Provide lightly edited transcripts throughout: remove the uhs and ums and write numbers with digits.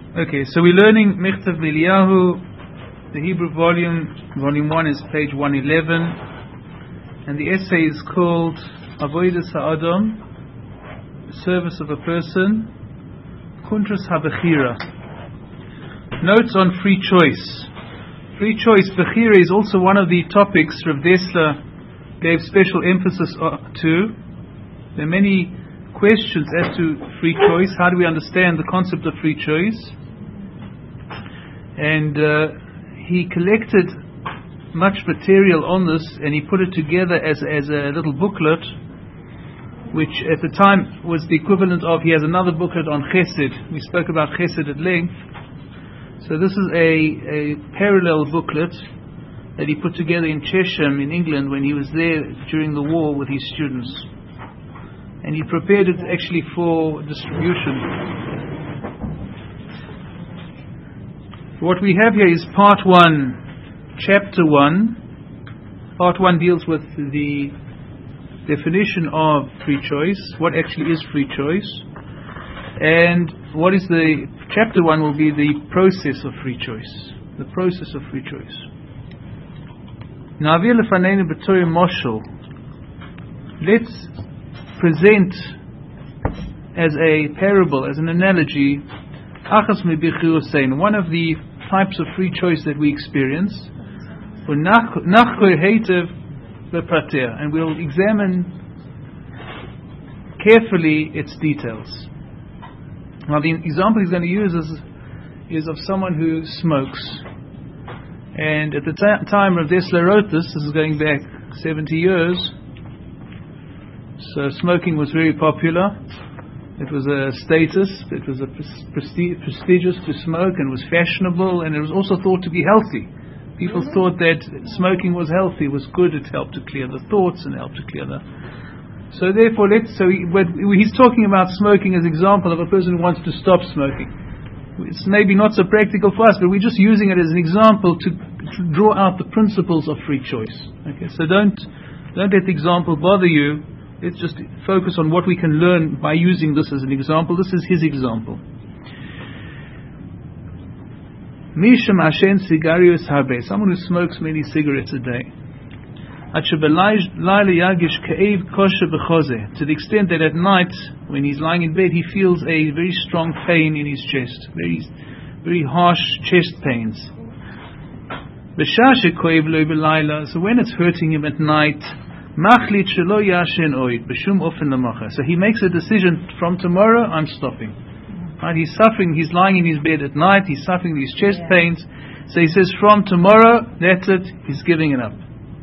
Okay, so we're learning Michtav Eliyahu. The Hebrew volume 1 is page 111, and the essay is called Avodas Ha'adam, the service of a person, Kuntras HaBechira. Notes on free choice. Free choice, Bechira, is also one of the topics Rav Dessler gave special emphasis to. There are many questions as to free choice. How do we understand the concept of free choice? And he collected much material on this, and he put it together as a little booklet, which at the time was the equivalent of, he has another booklet on Chesed. We spoke about Chesed at length. So this is a parallel booklet that he put together in Chesham in England when he was there during the war with his students. And he prepared it actually for distribution. What we have here is part 1, chapter 1. Part 1 deals with the definition of free choice, what actually is free choice, and what is the chapter 1 will be the process of free choice. The process of free choice. Na'avir lefaneinu b'torah moshel. Let's present as a parable, as an analogy, achas mebichir Hussein, one of the types of free choice that we experience, and we'll examine carefully its details. Now the example he's going to use is of someone who smokes, and at the time Rav Dessler wrote this is going back 70 years, so smoking was very popular. It was a status, it was a prestigious to smoke, and was fashionable, and it was also thought to be healthy. People thought that smoking was healthy, was good, it helped to clear the thoughts and helped to clear the... So therefore, he's talking about smoking as an example of a person who wants to stop smoking. It's maybe not so practical for us, but we're just using it as an example to draw out the principles of free choice. Okay, so don't let the example bother you. Let's just focus on what we can learn by using this as an example. This is his example. Misham Ashen Sigarius Habe, someone who smokes many cigarettes a day. To the extent that at night, when he's lying in bed, he feels a very strong pain in his chest, very, very harsh chest pains. So when it's hurting him at night, so he makes a decision, from tomorrow I'm stopping. Right? He's suffering, he's lying in his bed at night, he's suffering these chest pains, so he says from tomorrow, that's it, he's giving it up.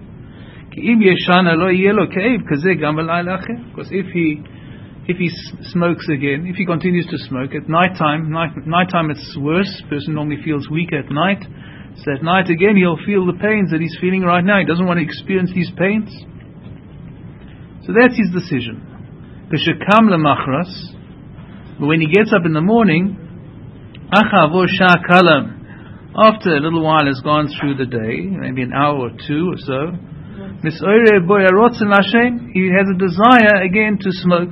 Because if he smokes again, if he continues to smoke at nighttime it's worse, the person normally feels weak at night, so at night again he'll feel the pains that he's feeling right now. He doesn't want to experience these pains. So that's his decision. But when he gets up in the morning, after a little while has gone through the day, maybe an hour or two or so, he has a desire again to smoke.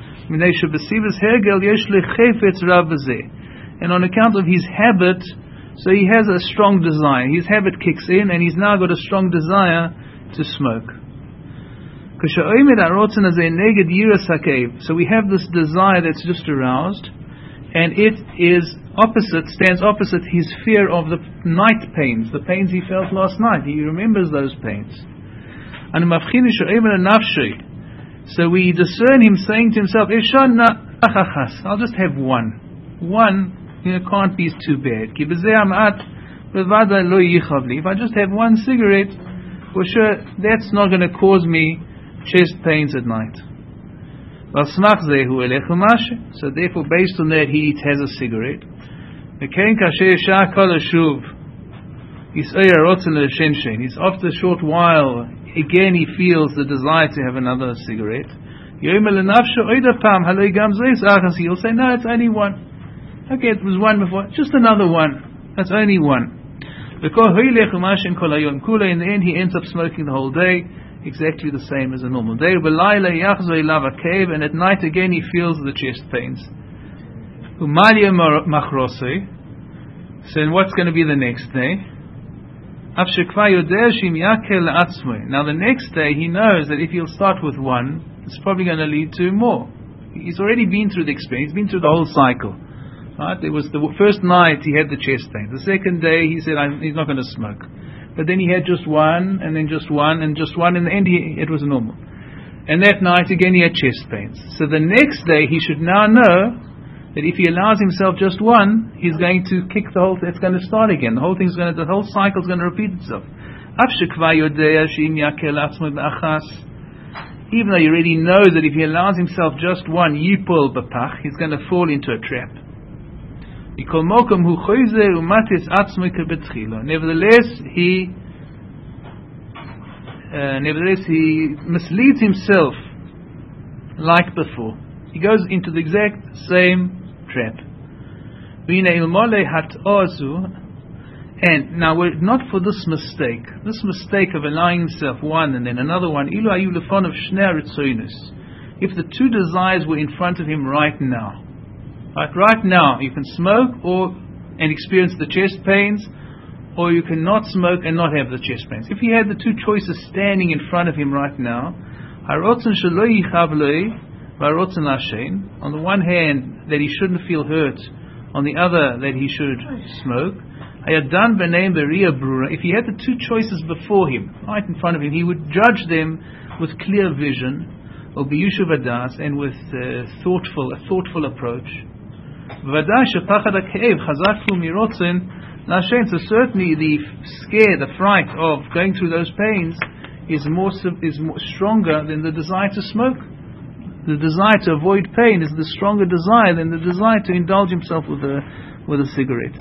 And on account of his habit, so he has a strong desire. His habit kicks in, and he's now got a strong desire to smoke. So we have this desire that's just aroused, and it stands opposite his fear of the night pains, the pains he felt last night. He remembers those pains. So we discern him saying to himself, I'll just have one. One, can't be too bad. If I just have one cigarette, for sure that's not going to cause me chest pains at night. So therefore, based on that, he has a cigarette. It's after a short while, again he feels the desire to have another cigarette. He'll say, no, it's only one. Okay, it was one before, just another one. That's only one. In the end, he ends up smoking the whole day, exactly the same as a normal day. And at night again he feels the chest pains. So then what's going to be the next day? Now the next day he knows that if he'll start with one, it's probably going to lead to more. He's already been through the experience, he's been through the whole cycle. Right? There was the first night he had the chest pain. The second day he said he's not going to smoke. But then he had just one, and then just one, and just one. In the end it was normal. And that night again he had chest pains. So the next day he should now know that if he allows himself just one, he's going to kick the whole. It's going to start again. The whole cycle is going to repeat itself. Even though he already knows that if he allows himself just one, yipol b'pach, he's going to fall into a trap. Nevertheless, he misleads himself like before. He goes into the exact same trap. And now, were it not for this mistake of allowing himself one and then another one, if the two desires were in front of him right now, you can smoke and experience the chest pains, or you can not smoke and not have the chest pains. If he had the two choices standing in front of him right now, on the one hand, that he shouldn't feel hurt, on the other, that he should smoke. If he had the two choices before him, right in front of him, he would judge them with clear vision, or biyushuv adas, and with a thoughtful approach. So certainly the scare, the fright of going through those pains is more stronger than the desire to smoke. The desire to avoid pain is the stronger desire than the desire to indulge himself with a cigarette.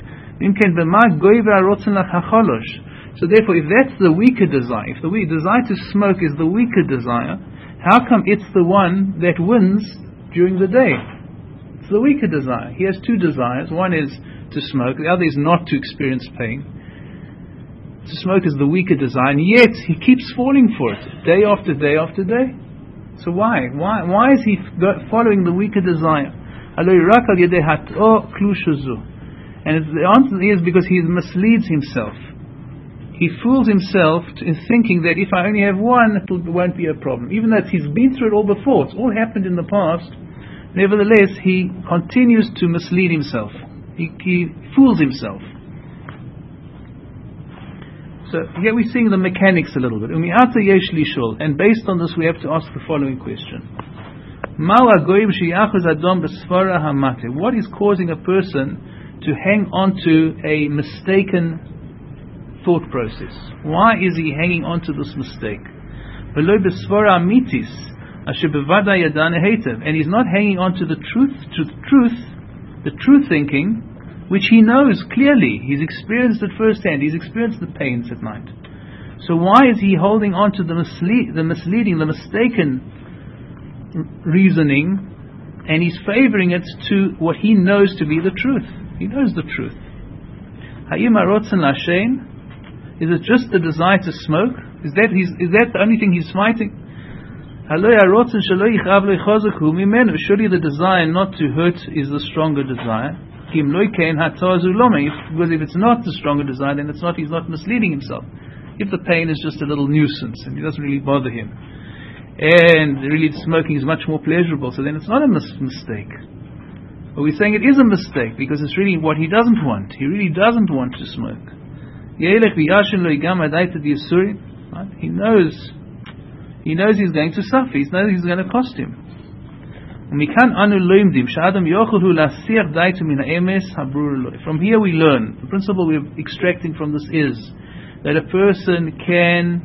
So therefore, if that's the weaker desire, if the desire to smoke is the weaker desire, how come it's the one that wins during the day? It's the weaker desire. He has two desires. One is to smoke, the other is not to experience pain. To smoke is the weaker desire, and yet he keeps falling for it, day after day after day. So why? Why is he following the weaker desire? And the answer is because he misleads himself. He fools himself in thinking that if I only have one, it won't be a problem. Even though he's been through it all before, it's all happened in the past, nevertheless he continues to mislead himself. He fools himself. So here we're seeing the mechanics a little bit. And based on this we have to ask the following question. What is causing a person to hang on to a mistaken thought process? Why is he hanging on to this mistake? And he's not hanging on to the true thinking, which he knows clearly. He's experienced it firsthand. He's experienced the pains at night. So why is he holding on to the misleading, the mistaken reasoning, and he's favoring it to what he knows to be the truth? He knows the truth. Is it just the desire to smoke? Is that the only thing he's fighting? Surely the desire not to hurt is the stronger desire. Because if it's not the stronger desire, then he's not misleading himself. If the pain is just a little nuisance and it doesn't really bother him, and really smoking is much more pleasurable, so then it's not a mistake. But we're saying it is a mistake because it's really what he doesn't want. He really doesn't want to smoke. Right? He knows he's going to suffer. He knows he's going to cost him. From here we learn, the principle we're extracting from this is that a person can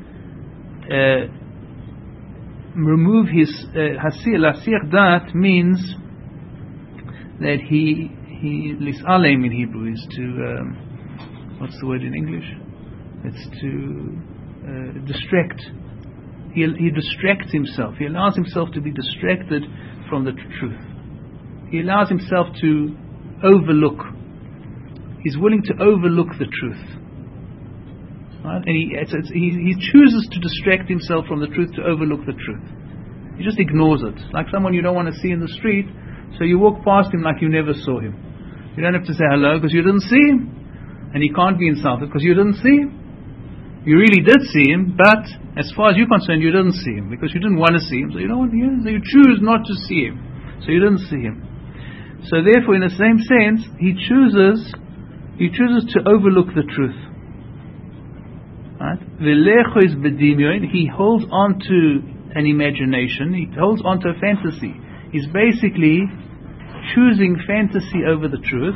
remove his lasir dat means that he lis'alem in Hebrew is to what's the word in English? It's to distract. He distracts himself. He allows himself to be distracted from the truth. He allows himself to overlook. He's willing to overlook the truth. Right? And he chooses to distract himself from the truth to overlook the truth. He just ignores it. Like someone you don't want to see in the street, so you walk past him like you never saw him. You don't have to say hello because you didn't see him. and he can't be insulted because you didn't see him. You really did see him, but as far as you're concerned, you didn't see him because you didn't want to see him. So you don't want, you choose not to see him. So you didn't see him. So therefore, in the same sense, he chooses to overlook the truth. Right? He holds on to an imagination. He holds on to a fantasy. He's basically choosing fantasy over the truth.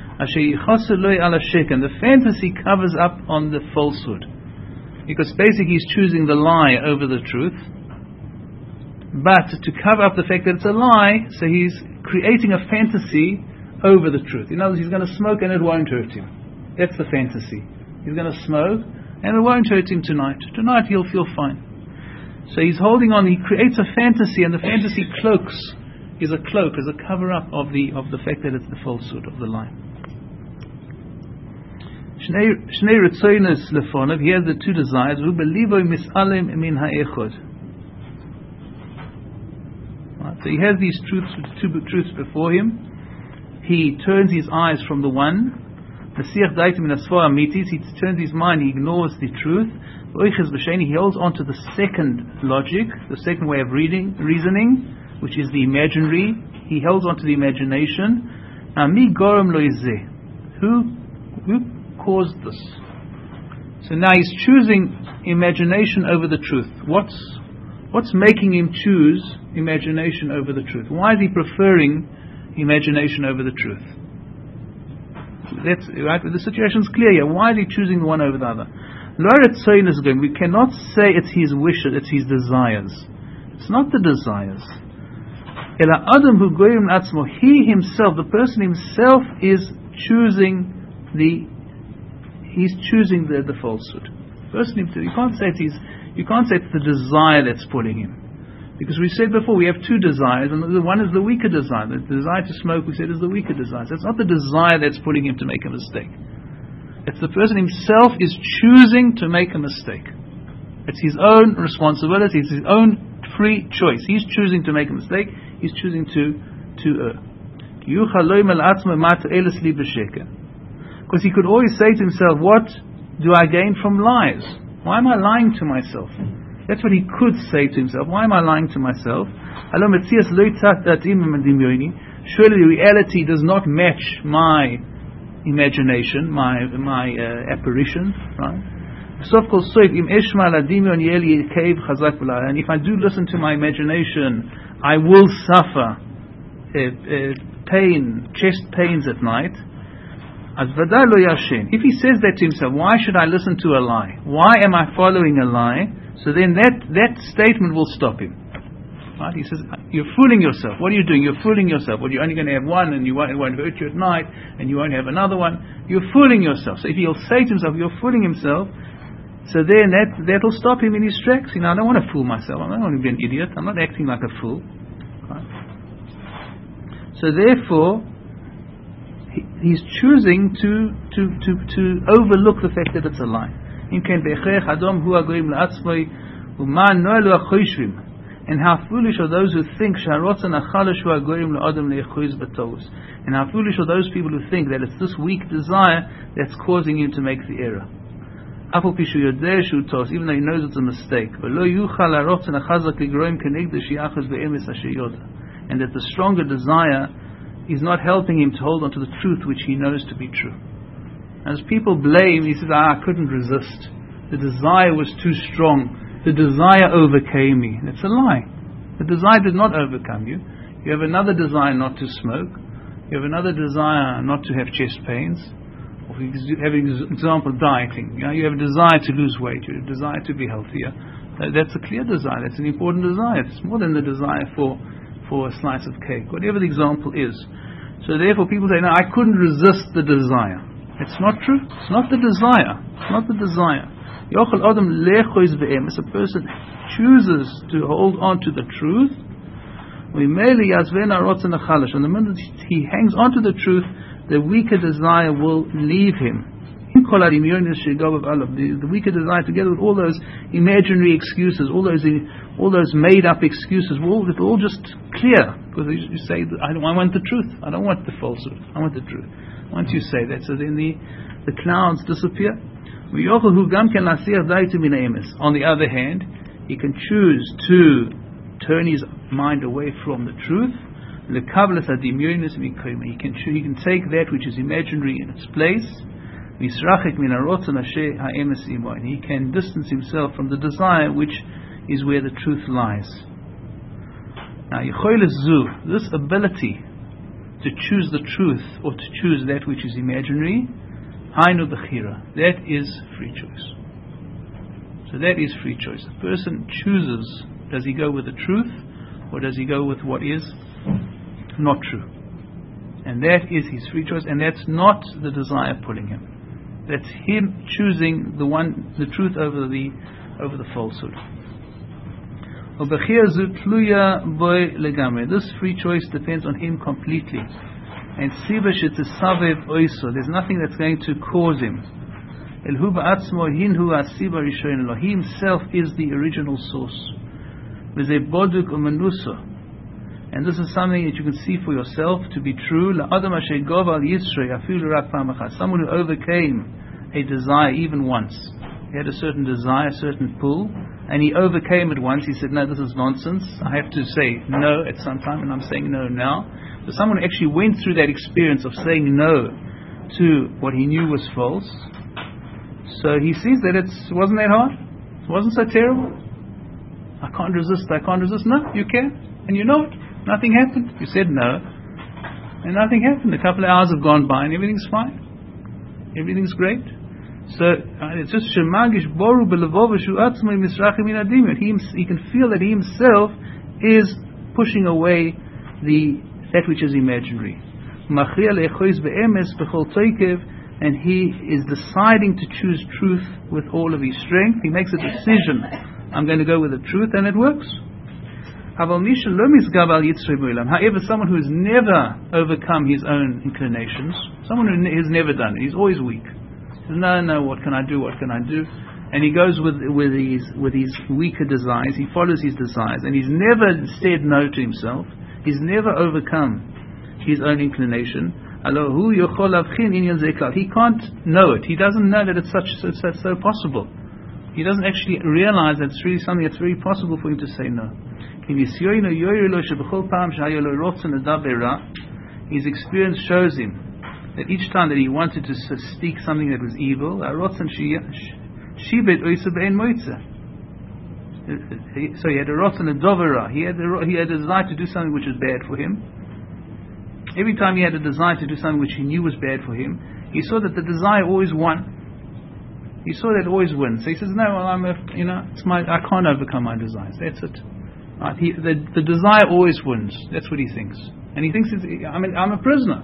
The fantasy covers up on the falsehood, because basically he's choosing the lie over the truth. But to cover up the fact that it's a lie, so he's creating a fantasy over the truth. In other words, he's going to smoke and it won't hurt him. That's the fantasy. He's going to smoke and it won't hurt him tonight. Tonight he'll feel fine. So he's holding on. He creates a fantasy, and the fantasy is a cover up of the fact that it's the falsehood of the lie. Shnei Ritzonos lefonav. He has the two desires. Hu belivo misalem min ha'echod. So he has these two truths before him. He turns his eyes from the one. He turns his mind. He ignores the truth. He holds on to the second logic, the second way of reasoning, which is the imaginary. He holds on to the imagination. Who caused this? So now he's choosing imagination over the truth. What's making him choose imagination over the truth? Why is he preferring imagination over the truth? That's right. The situation is clear here. Why is he choosing the one over the other? We cannot say it's his wishes, it's his desires. It's not the desires. He himself, the person himself, is choosing the falsehood. You can't say it's the desire that's pulling him, because we said before we have two desires, and the one is the weaker desire. The desire to smoke, we said, is the weaker desire. So it's not the desire that's pulling him to make a mistake. It's the person himself is choosing to make a mistake. It's his own responsibility. It's his own free choice. He's choosing to make a mistake. He's choosing to err. Because he could always say to himself, what do I gain from lies? Why am I lying to myself? That's what he could say to himself. Why am I lying to myself? Surely the reality does not match my imagination, my apparition, right? And if I do listen to my imagination, I will suffer chest pains at night. If he says that to himself, why should I listen to a lie? Why am I following a lie? So then that statement will stop him. Right? He says, you're fooling yourself. What are you doing? You're fooling yourself. Well, you're only going to have one, and it won't hurt you at night, and you won't have another one. You're fooling yourself. So if he'll say to himself, you're fooling himself, so then that'll stop him in his tracks. I don't want to fool myself. I don't want to be an idiot. I'm not acting like a fool. Right? So therefore, he's choosing to overlook the fact that it's a lie. And how foolish are those who think, and how foolish are those people who think that it's this weak desire that's causing him to make the error. Even though he knows it's a mistake. And that the stronger desire is not helping him to hold on to the truth which he knows to be true. As people blame, he says, I couldn't resist. The desire was too strong. The desire overcame me. That's a lie. The desire did not overcome you. You have another desire not to smoke. You have another desire not to have chest pains. Or you have an example, dieting. You have a desire to lose weight. You have a desire to be healthier. That's a clear desire. That's an important desire. It's more than the desire for a slice of cake. Whatever the example is. So therefore people say, no, I couldn't resist the desire. It's not true. It's not the desire. It's not the desire. If a person chooses to hold on to the truth, and the minute he hangs on to the truth, the weaker desire will leave him. The weaker desire, together with all those imaginary excuses, all those made-up excuses, will all just clear. Because you say, I want the truth. I don't want the falsehood. I want the truth. Once you say that, so then the clouds disappear. On the other hand, he can choose to turn his mind away from the truth. He can take that which is imaginary in its place. He can distance himself from the desire, which is where the truth lies. Now, this ability to choose the truth or to choose that which is imaginary, that is free choice. So that is free choice. The person chooses, does he go with the truth or does he go with what is not true? And that is his free choice, and that's not the desire pulling him. That's him choosing the truth over the falsehood. This free choice depends on him completely. And there's nothing that's going to cause him. He himself is the original source. And this is something that you can see for yourself to be true. Someone who overcame a desire even once. He had a certain desire, a certain pull, and he overcame it once. He said, no, this is nonsense. I have to say no at some time, and I'm saying no now. So someone actually went through that experience of saying no to what he knew was false. So he sees that it wasn't that hard. It wasn't so terrible. I can't resist. No, you can. And you know it. Nothing happened. You said no, and nothing happened. A couple of hours have gone by, and everything's fine. Everything's great. So it's just shemagish boru belavovishu atzmei misrachim inadim. He can feel that he himself is pushing away that which is imaginary. Machriya lechois beemes bechol toikev, and he is deciding to choose truth with all of his strength. He makes a decision. I'm going to go with the truth, and it works. However, someone who has never overcome his own inclinations, someone who has never done it, he's always weak. He says, no, what can I do? And he goes with his weaker desires, he follows his desires, and he's never said no to himself, he's never overcome his own inclination. He can't know it, he doesn't know that it's so possible. He doesn't actually realize that it's really something that's very possible for him to say no. His experience shows him that each time that he wanted to speak something that was evil, so he had a rotzen a dovera. He had a desire to do something which was bad for him. Every time he had a desire to do something which he knew was bad for him, he saw that the desire always won. He saw that it always wins. So he says, no, well, I can't overcome my desires. That's it. The desire always wins. That's what he thinks. And he thinks, I'm a prisoner.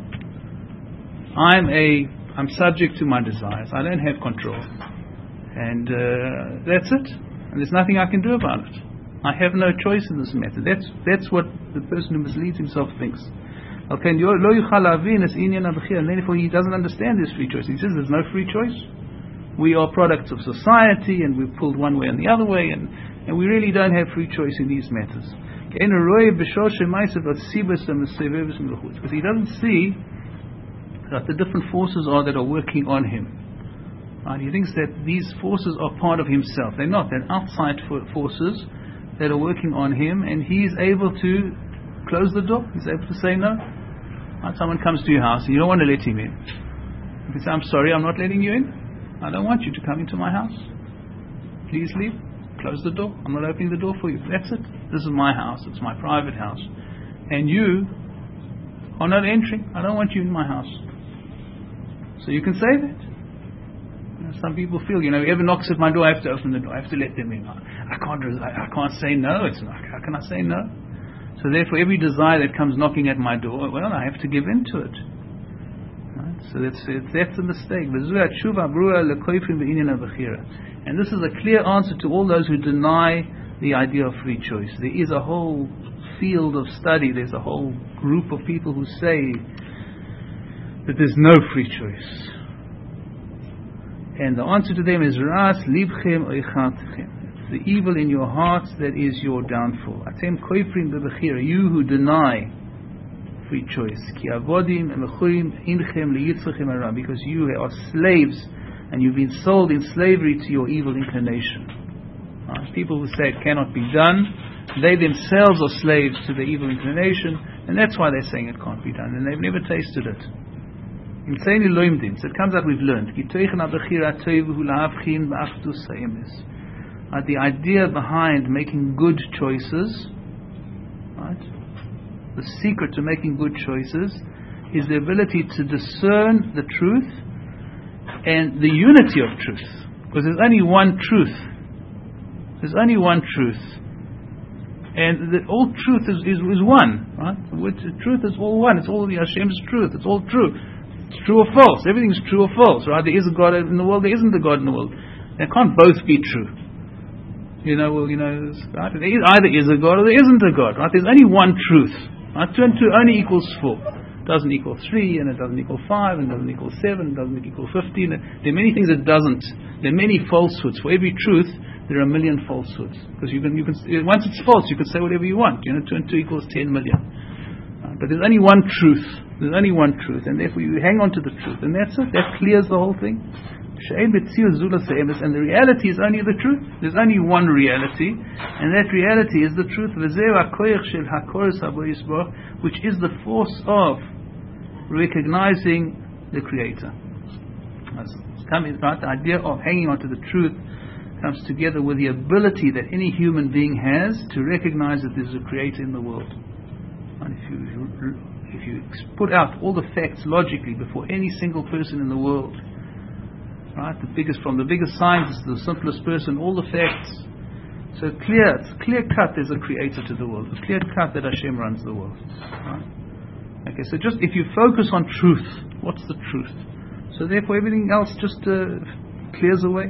I'm subject to my desires. I don't have control. And that's it. And there's nothing I can do about it. I have no choice in this matter. That's what the person who misleads himself thinks. Okay, and therefore he doesn't understand this free choice. He says there's no free choice. We are products of society, and we're pulled one way and the other way, and we really don't have free choice in these matters. Because he doesn't see that the different forces that are working on him. Right? He thinks that these forces are part of himself. They're not. They're outside forces that are working on him, and he's able to close the door. He's able to say no. Right? Someone comes to your house and you don't want to let him in. You can say, I'm sorry, I'm not letting you in. I don't want you to come into my house. Please leave. Close the door. I'm not opening the door for you. That's it. This is my house. It's my private house. And you are not entering. I don't want you in my house. So you can say that. Some people feel, whoever knocks at my door, I have to open the door. I have to let them in. I can't say no. It's not. How can I say no? So therefore, every desire that comes knocking at my door, well, I have to give in to it. So that's a mistake. And this is a clear answer to all those who deny the idea of free choice. There is a whole field of study, there's a whole group of people who say that there's no free choice. And the answer to them is Ras libchem oichatchem. It's the evil in your hearts that is your downfall. Atem koifrim bebechira. You who deny free choice. Because you are slaves and you've been sold in slavery to your evil inclination. People who say it cannot be done, they themselves are slaves to their evil inclination, and that's why they're saying it can't be done, and they've never tasted it. So it comes out we've learned. The idea behind making good choices, right? The secret to making good choices is the ability to discern the truth and the unity of truth. Because there's only one truth. There's only one truth. And all truth is one. Right? The truth is all one. It's all the Hashem's truth. It's all true. It's true or false. Everything's true or false. Right? There is a God in the world. There isn't a God in the world. They can't both be true. Right? There either is a God or there isn't a God. Right? There's only one truth. Right? 2 and 2 only equals 4. It doesn't equal 3, and it doesn't equal 5, and it doesn't equal 7, it doesn't equal 15. There are many things it doesn't. There are many falsehoods. For every truth, there are a million falsehoods. Because you can once it's false, you can say whatever you want. 2 and 2 equals 10 million. But there's only one truth. There's only one truth, and therefore you hang on to the truth, and that's it. That clears the whole thing. And the reality is only the truth. There's only one reality, and that reality is the truth, which is the force of recognizing the Creator. The idea of hanging on to the truth comes together with the ability that any human being has to recognize that there's a Creator in the world. And if you put out all the facts logically before any single person in the world, right, from the biggest scientist to the simplest person, all the facts. So it's clear cut there's a Creator to the world. It's clear cut that Hashem runs the world. Right? Okay, so just if you focus on truth, what's the truth? So therefore everything else just clears away.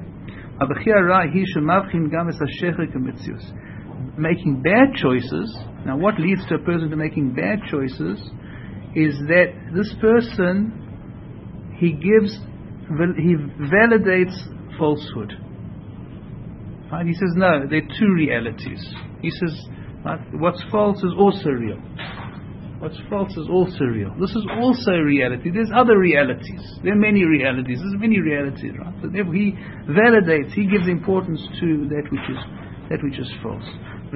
Making bad choices. Now what leads to a person to making bad choices is that this person, he validates falsehood. Right? He says, no, there are two realities. He says, right, what's false is also real. What's false is also real. This is also reality. There's other realities. There are many realities. There's many realities, right? So therefore he validates, he gives importance to that which is false. And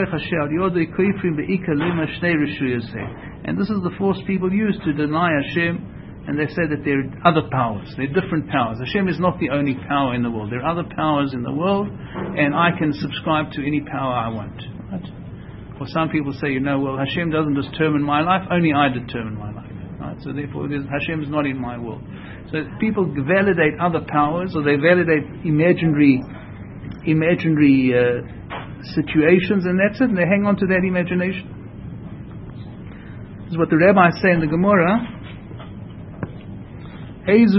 this is the force people use to deny Hashem. And they say that there are other powers. There are different powers. Hashem is not the only power in the world. There are other powers in the world, and I can subscribe to any power I want. Right? Or some people say, well, Hashem doesn't determine my life, only I determine my life. Right? So therefore, Hashem is not in my world. So people validate other powers, or they validate imaginary situations, and that's it. And they hang on to that imagination. This is what the rabbis say in the Gemara. Who is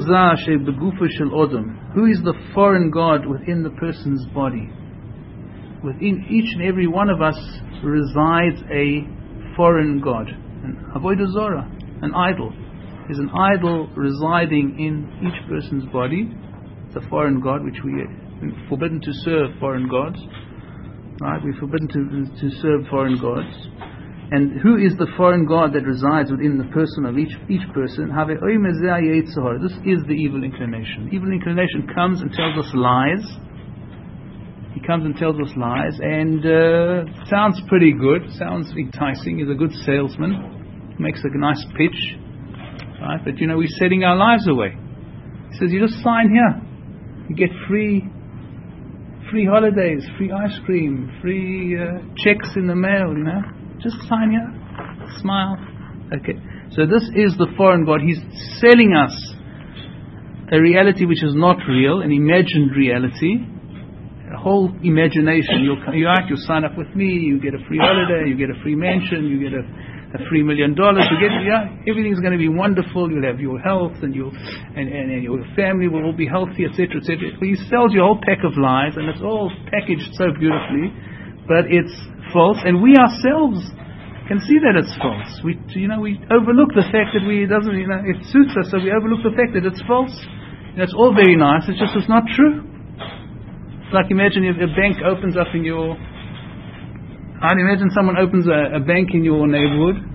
the foreign God within the person's body? Within each and every one of us resides a foreign God, an avodah zarah, an idol. There's an idol residing in each person's body. It's a foreign God, which we are forbidden to serve foreign gods. Right? We're forbidden to serve foreign gods. And who is the foreign God that resides within the person of each person? This is the evil inclination. Evil inclination comes and tells us lies. He comes and tells us lies, and sounds pretty good, sounds enticing. He's a good salesman, makes a nice pitch, right? But we're setting our lives away. He says, you just sign here, you get free holidays, free ice cream, free checks in the mail. Just sign here, smile. Okay. So this is the foreign God. He's selling us a reality which is not real, an imagined reality, a whole imagination. You'll sign up with me, you get a free holiday, you get a free mansion, you get a $3 million. Everything's going to be wonderful. You'll have your health, and your family will all be healthy, etc., etc. He sells you a whole pack of lies, and it's all packaged so beautifully, but it's false, and we ourselves can see that it's false. We overlook the fact that it suits us, so we overlook the fact that it's false. It's all very nice. It's not true. It's like imagine if a bank opens up in your. I'd imagine someone opens a bank in your neighborhood,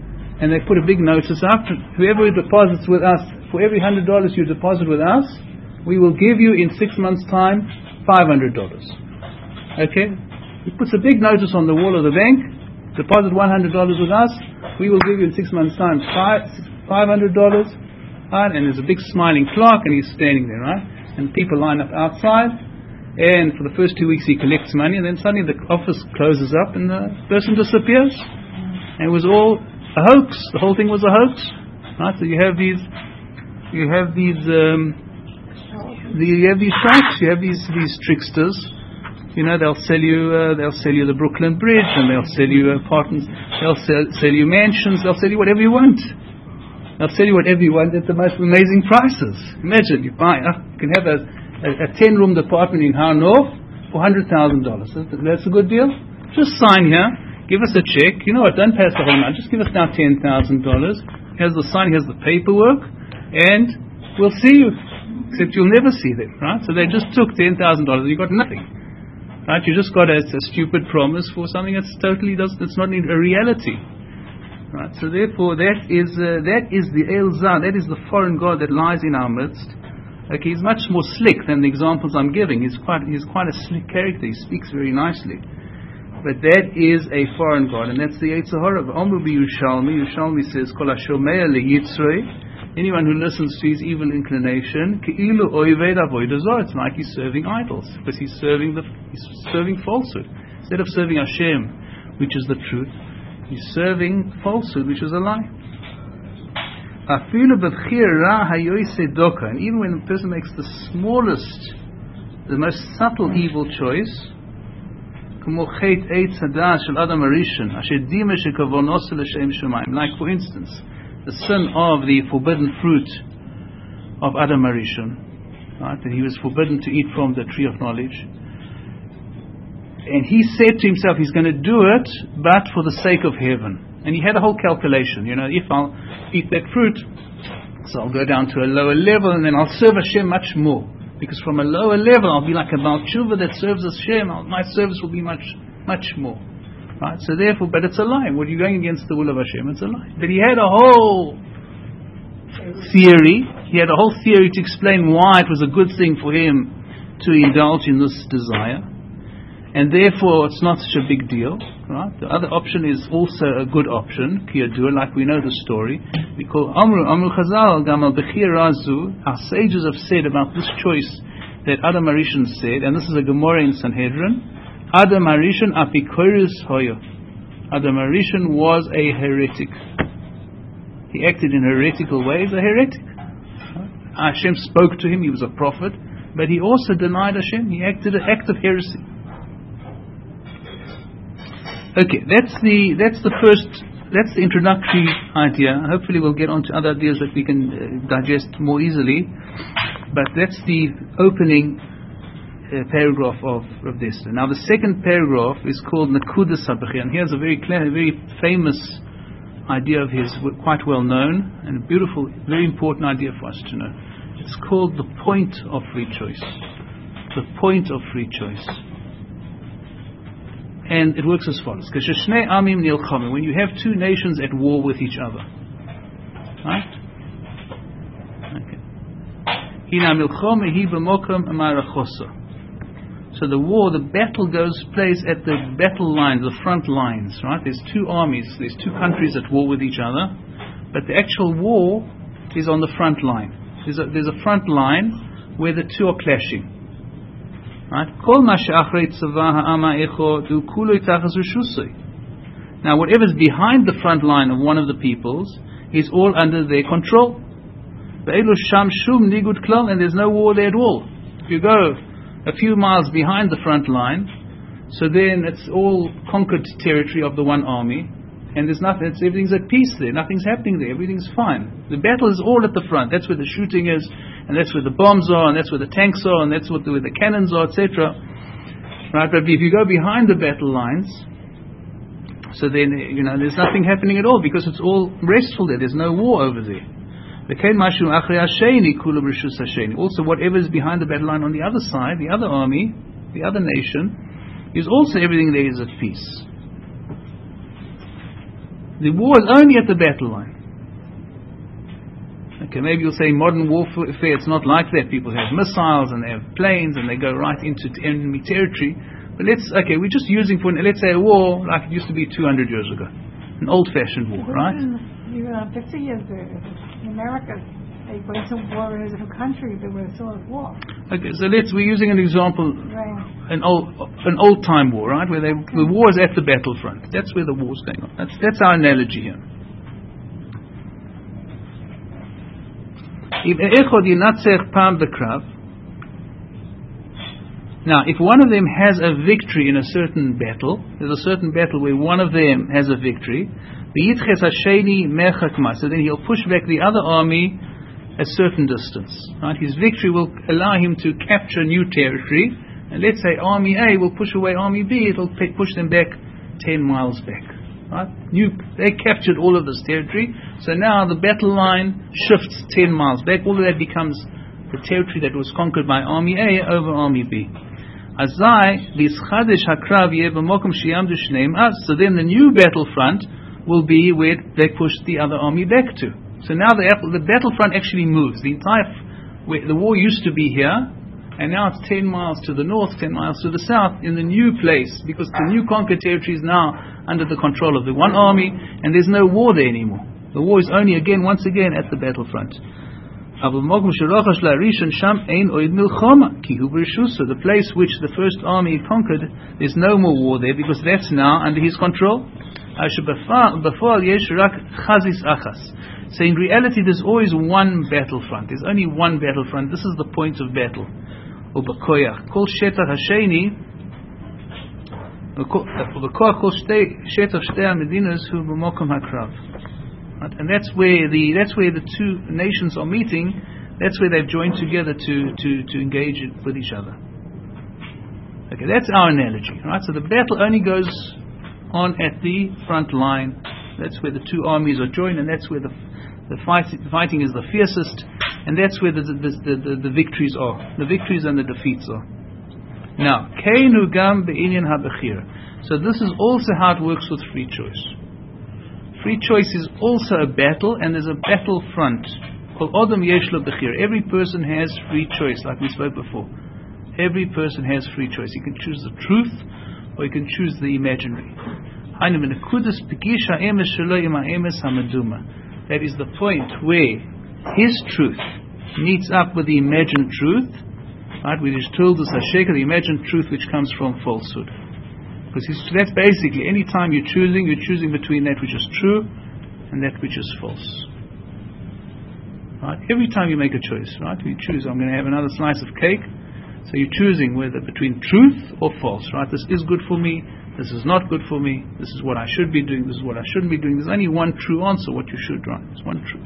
and they put a big notice up. Whoever deposits with us, for every $100 you deposit with us, we will give you in 6 months' time $500. Okay? He puts a big notice on the wall of the bank. Deposit $100 with us, we will give you in 6 months' time $500. Right? And there's a big smiling clerk, and he's standing there, right? And people line up outside. And for the first 2 weeks he collects money, and then suddenly the office closes up and the person disappears. And it was all a hoax. The whole thing was a hoax. Right? So you have these sharks, you have these tricksters. You know, they'll sell you the Brooklyn Bridge, and they'll sell you apartments, they'll sell you mansions, they'll sell you whatever you want. They'll sell you whatever you want at the most amazing prices. Imagine you can have a 10-room department in Har North for $100,000. That's a good deal. Just sign here, give us a check. You know what? Don't pay us the whole amount. Just give us now $10,000. Here's the sign. Here's the paperwork, and we'll see you. Except you'll never see them, right? So they just took $10,000. You got nothing, right? You just got a stupid promise for something that's totally it's not a reality, right? So therefore, that is the El Zah. That is the foreign god that lies in our midst. Okay, he's much more slick than the examples I'm giving. He's quite a slick character. He speaks very nicely. But that is a foreign god, and that's the Yetzer Hara. Amru b'Yushalmi. Yushalmi says, Kol hashomea leyitzrei. Anyone who listens to his evil inclination, Ke'ilu oived avodah zarah. It's like he's serving idols, because he's serving falsehood. Instead of serving Hashem, which is the truth, he's serving falsehood, which is a lie. And even when a person makes the smallest, the most subtle evil choice, like for instance, the sin of the forbidden fruit of Adam Arishon, right? That he was forbidden to eat from the tree of knowledge. And he said to himself, he's going to do it, but for the sake of heaven. And he had a whole calculation, if I'll eat that fruit, so I'll go down to a lower level, and then I'll serve Hashem much more. Because from a lower level, I'll be like a Baal Tshuva that serves Hashem. My service will be much, much more. Right? So therefore, but it's a lie. When you're going against the will of Hashem, it's a lie. But he had a whole theory. He had a whole theory to explain why it was a good thing for him to indulge in this desire. And therefore, it's not such a big deal. Right? The other option is also a good option, Kiyadua, like we know the story. We call Amru Chazal Gamal Bechir Razu. Our sages have said about this choice that Adam Arishon said, and this is a Gemara in Sanhedrin. Adam Arishon Apikoris Hoyo. Adam Arishon was a heretic. He acted in heretical ways, a heretic. Hashem spoke to him, he was a prophet, but he also denied Hashem. He acted an act of heresy. Okay, that's the introductory idea. Hopefully we'll get on to other ideas that we can digest more easily. But that's the opening paragraph of this. Now the second paragraph is called Nakudas HaBechira, and here's a very famous idea of his, quite well known, and a beautiful, very important idea for us to know. It's called the point of free choice. The point of free choice. And it works as follows. When you have two nations at war with each other. Right? Okay. So the war, the battle goes place at the battle lines, the front lines. Right? There's two armies, there's two countries at war with each other. But the actual war is on the front line. There's a front line where the two are clashing. Right? Now whatever's behind the front line of one of the peoples is all under their control. And there's no war there at all. If you go a few miles behind the front line, so then it's all conquered territory of the one army, and there's nothing. Everything's at peace there. Nothing's happening there. Everything's fine. The battle is all at the front. That's where the shooting is, and that's where the bombs are, and that's where the tanks are, and that's where the cannons are, etc. Right? But if you go behind the battle lines, so then there's nothing happening at all, because it's all restful there. There's no war over there. Also, whatever is behind the battle line on the other side, the other army, the other nation, is also everything there is at peace. The war is only at the battle line. Okay, maybe you'll say modern warfare, it's not like that. People have missiles and they have planes and they go right into enemy territory. But we're just using let's say a war like it used to be 200 years ago. An old-fashioned war, right? Even 50 years ago, in America, they went to war in a different country, they were still at war. Okay, so we're using an example, right. an old-time war, right? Where the war is at the battlefront. That's where the war's going on. That's our analogy here. Now, if one of them has a victory in a certain battle, there's a certain battle where one of them has a victory, so then he'll push back the other army a certain distance. Right? His victory will allow him to capture new territory, and let's say Army A will push away Army B, it'll push them back 10 miles back. Right? They captured all of this territory, so now the battle line shifts 10 miles back. All of that becomes the territory that was conquered by Army A over Army B. So then the new battlefront will be where they push the other army back to. So now the battlefront actually moves. The war used to be here, and now it's 10 miles to the north, 10 miles to the south, in the new place, because the new conquered territory is now under the control of the one army, and there's no war there anymore. The war is only once again at the battlefront. The place which the first army conquered, there's no more war there, because that's now under his control. So in reality there's always one battlefront. There's only one battlefront. This is the point of battle. And that's where the two nations are meeting. That's where they've joined together to engage with each other. Okay, that's our analogy, right? So the battle only goes on at the front line. That's where the two armies are joined, and that's where the fighting is the fiercest, and that's where the victories are. The victories and the defeats are. Now, Keinu Gam Be'inyan HaBechira. So this is also how it works with free choice. Free choice is also a battle, and there's a battlefront. Every person has free choice, like we spoke before. Every person has free choice. He can choose the truth, or he can choose the imaginary. That is the point where his truth meets up with the imagined truth, right? Which is told us the imagined truth which comes from falsehood. Because that's basically, any time you're choosing between that which is true and that which is false. Right? Every time you make a choice, right? You choose, I'm going to have another slice of cake. So you're choosing whether between truth or false, right? This is good for me, this is not good for me, this is what I should be doing, this is what I shouldn't be doing. There's only one true answer, what you should, right? It's one truth.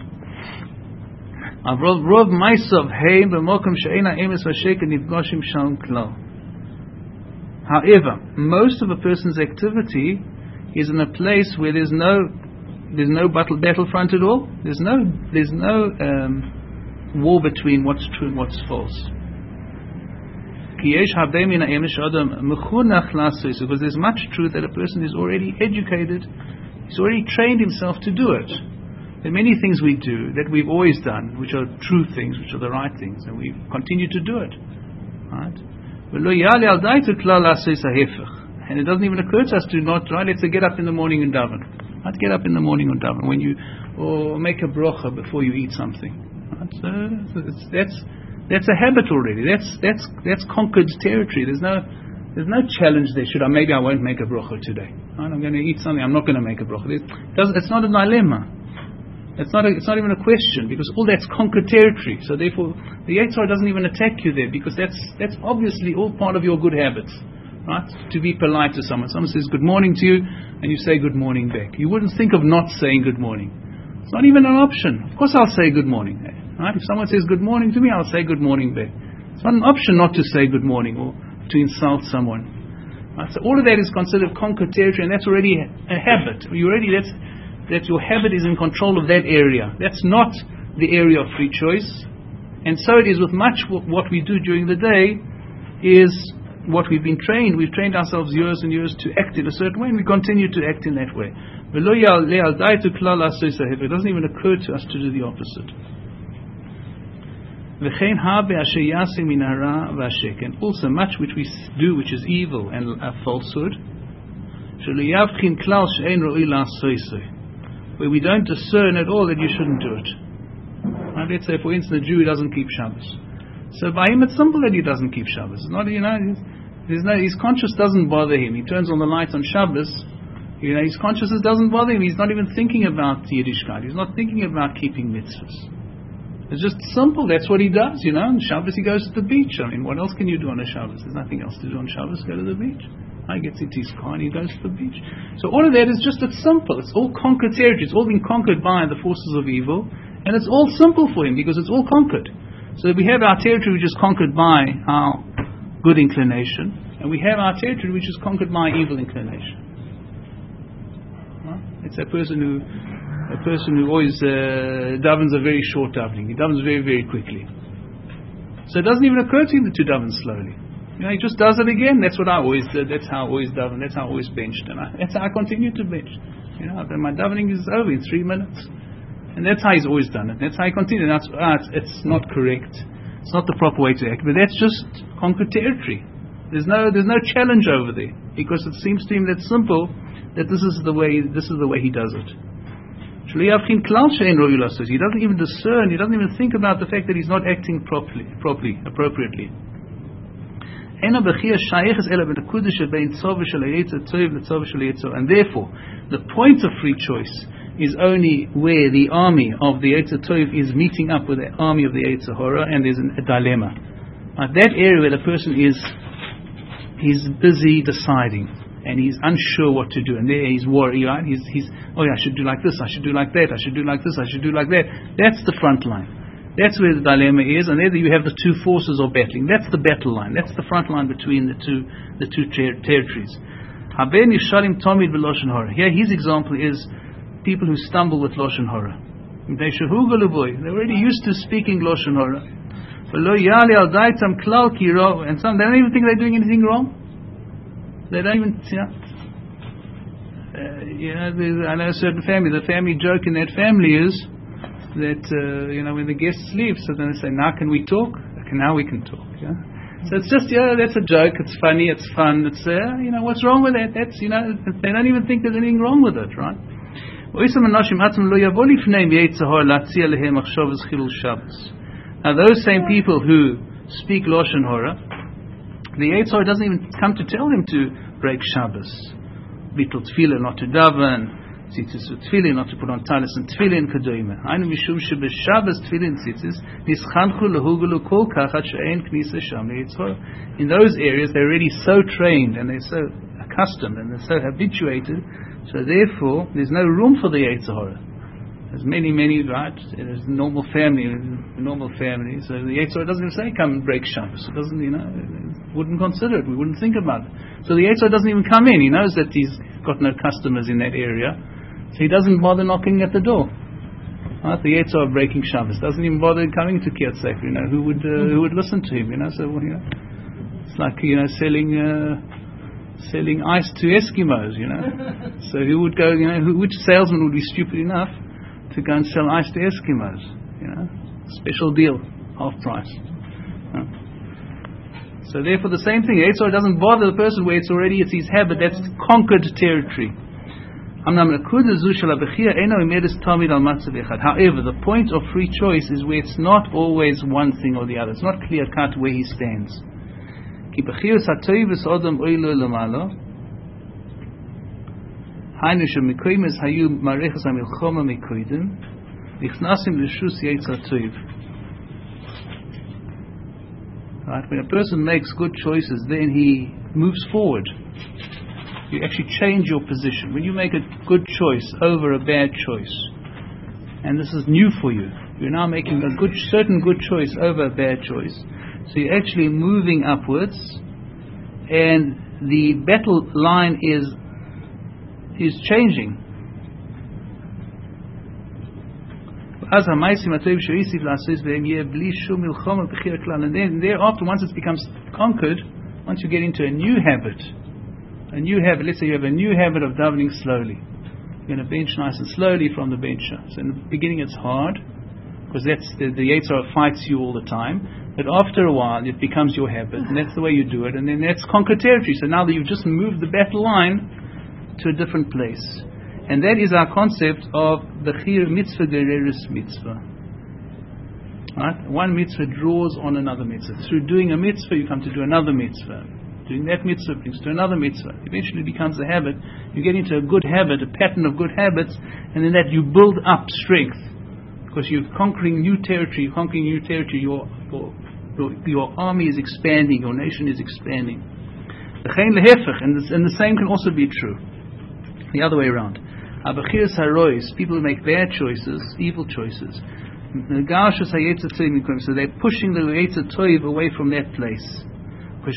However, most of a person's activity is in a place where there's no battlefront at all. There's no war between what's true and what's false. Because there's much truth that a person is already educated, he's already trained himself to do it. There are many things we do that we've always done, which are true things, which are the right things, and we continue to do it. Right? And it doesn't even occur to us to not try. Let's say get up in the morning and daven. Right? Get up in the morning and daven or make a bracha before you eat something. Right? So that's a habit already. That's conquered territory. There's no challenge there. Maybe I won't make a bracha today. Right? I'm going to eat something. I'm not going to make a bracha. It's not a dilemma. It's not even a question, because all that's conquered territory. So therefore, the Yetzer Hara doesn't even attack you there, because that's obviously all part of your good habits, right? To be polite to someone. Someone says good morning to you, and you say good morning back. You wouldn't think of not saying good morning. It's not even an option. Of course, I'll say good morning. Right? If someone says good morning to me, I'll say good morning back. It's not an option not to say good morning or to insult someone. Right? So all of that is considered conquered territory, and that's already a habit. That your habit is in control of that area. That's not the area of free choice. And so it is with much what we do during the day is what we've been trained. We've trained ourselves years and years to act in a certain way, and we continue to act in that way. It doesn't even occur to us to do the opposite. And also much which we do which is evil and falsehood, where we don't discern at all that you shouldn't do it. Right? Let's say, for instance, a Jew doesn't keep Shabbos. So by him it's simple that he doesn't keep Shabbos. It's not, his conscience doesn't bother him. He turns on the lights on Shabbos. His consciousness doesn't bother him. He's not even thinking about Yiddishkeit. He's not thinking about keeping mitzvahs. It's just simple. That's what he does. On Shabbos he goes to the beach. I mean, what else can you do on a Shabbos? There's nothing else to do on Shabbos. Go to the beach. He gets into his car and he goes to the beach. So all of that is just, it's simple. It's all conquered territory. It's all been conquered by the forces of evil. And it's all simple for him because it's all conquered. So we have our territory which is conquered by our good inclination. And we have our territory which is conquered by evil inclination. It's a person who always davens a very short davening. He davens very, very quickly. So it doesn't even occur to him to daven slowly. He just does it again. That's what I always did. That's how I always daven. That's how I always benched. And that's how I continue to bench. My davening is over in 3 minutes. And that's how he's always done it. That's how he continues. It's not correct. It's not the proper way to act. But that's just conquered territory. There's no challenge over there. Because it seems to him that simple that this is the way he does it. He doesn't even discern, he doesn't even think about the fact that he's not acting appropriately. And therefore, the point of free choice is only where the army of the Yetzer Tov is meeting up with the army of the Yetzer Hara, and there's a dilemma. That area where the person he's busy deciding, and he's unsure what to do, and there he's worried, right? He's I should do like this, I should do like that, I should do like this, I should do like that. That's the front line. That's where the dilemma is, and there you have the two forces of battling. That's the battle line. That's the front line between the two territories. Here his example is people who stumble with Lashon Hara. They're already used to speaking Lashon Hara. And some, they don't even think they're doing anything wrong. They don't even, I know a certain family. The family joke in that family is that when the guests leave, so then they say, "Now can we talk?" Okay, now we can talk. Yeah? So it's just that's a joke. It's funny. It's fun. It's what's wrong with that? That's they don't even think there's anything wrong with it, right? Now those same people who speak Lashon Hara, the Yetzer Hara doesn't even come to tell them to break Shabbos, bittul tefillah, not to daven, tzitzis tefillin, not to put on talis and tefillin kadoime. Hainu mishum shebeshabbos tefillin tzitzis nischanchu lehugelu kol kach ad she'ein knisa sham leYetzer Hara. In those areas, they're already so trained and they're so accustomed and they're so habituated. So therefore, there's no room for the Yetzer Hara. There's many, right? There's normal family. So the Yetzer Hara doesn't even say, "Come and break Shabbos." It doesn't, wouldn't consider it. We wouldn't think about it. So the Yetzer Hara doesn't even come in. He knows that he's got no customers in that area, so he doesn't bother knocking at the door. Right? The Yetzer Hara breaking Shabbos doesn't even bother coming to Kiryat Sefer. Who would listen to him? So it's like selling ice to Eskimos. So who would go? Which salesman would be stupid enough to go and sell ice to Eskimos? Special deal, half price. So therefore the same thing, Yetzer Hara doesn't bother the person where it's his habit, that's conquered territory. However, the point of free choice is where it's not always one thing or the other. It's not clear cut where he stands. Right? When a person makes good choices, then he moves forward. You actually change your position. When you make a good choice over a bad choice, and this is new for you, you're now making a certain good choice over a bad choice. So you're actually moving upwards, and the battle line is changing. And then thereafter, once it becomes conquered, once you get into a new habit, let's say you have a new habit of davening slowly. You're going to bench nice and slowly from the bencher. So in the beginning it's hard, because that's the Yetzer Hara fights you all the time. But after a while it becomes your habit, and that's the way you do it. And then that's conquered territory. So now that you've just moved the battle line to a different place. And that is our concept of the Chir Mitzvah Gereris Mitzvah. Right? One mitzvah draws on another mitzvah. Through doing a mitzvah you come to do another mitzvah. Doing that mitzvah brings to another mitzvah. Eventually it becomes a habit. You get into a good habit, a pattern of good habits, and in that you build up strength. Because you're conquering new territory, your army is expanding, your nation is expanding. And the same can also be true the other way around. People who make bad choices, evil choices, so they're pushing the Yetzer Tov away from that place. And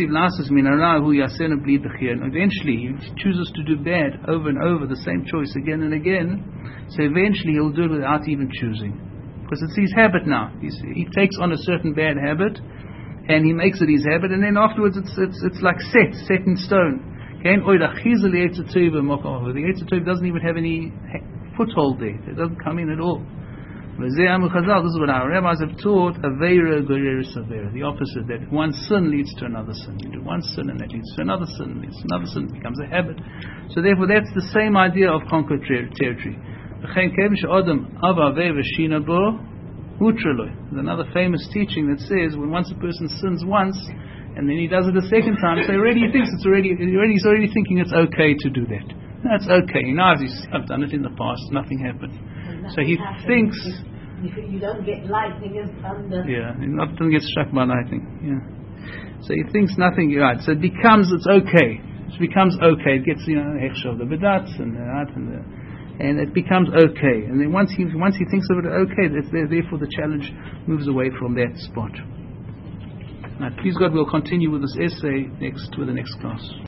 eventually he chooses to do bad over and over, the same choice again and again. So eventually he'll do it without even choosing, because it's his habit now. He takes on a certain bad habit and he makes it his habit, and then afterwards it's like set in stone. The Yetzer Tov doesn't even have any foothold there. It doesn't come in at all. This is what our rabbis have taught, Aveira Gereris Aveira, the opposite, that one sin leads to another sin. You do one sin and that leads to another sin, leads to another sin, it becomes a habit. So therefore that's the same idea of conquered territory. There's another famous teaching that says when once a person sins once and then he does it a second time, so he's already thinking it's okay to do that. No, it's okay. I've done it in the past, nothing happened. So he thinks you don't get lightning under. Yeah, nothing gets struck by lightning. Yeah. So he thinks nothing. Right. So it's okay. It becomes okay. It gets hechshav the bedats and it becomes okay. And then once he thinks of it okay, therefore the challenge moves away from that spot. Right. Please God, we'll continue with this essay with the next class.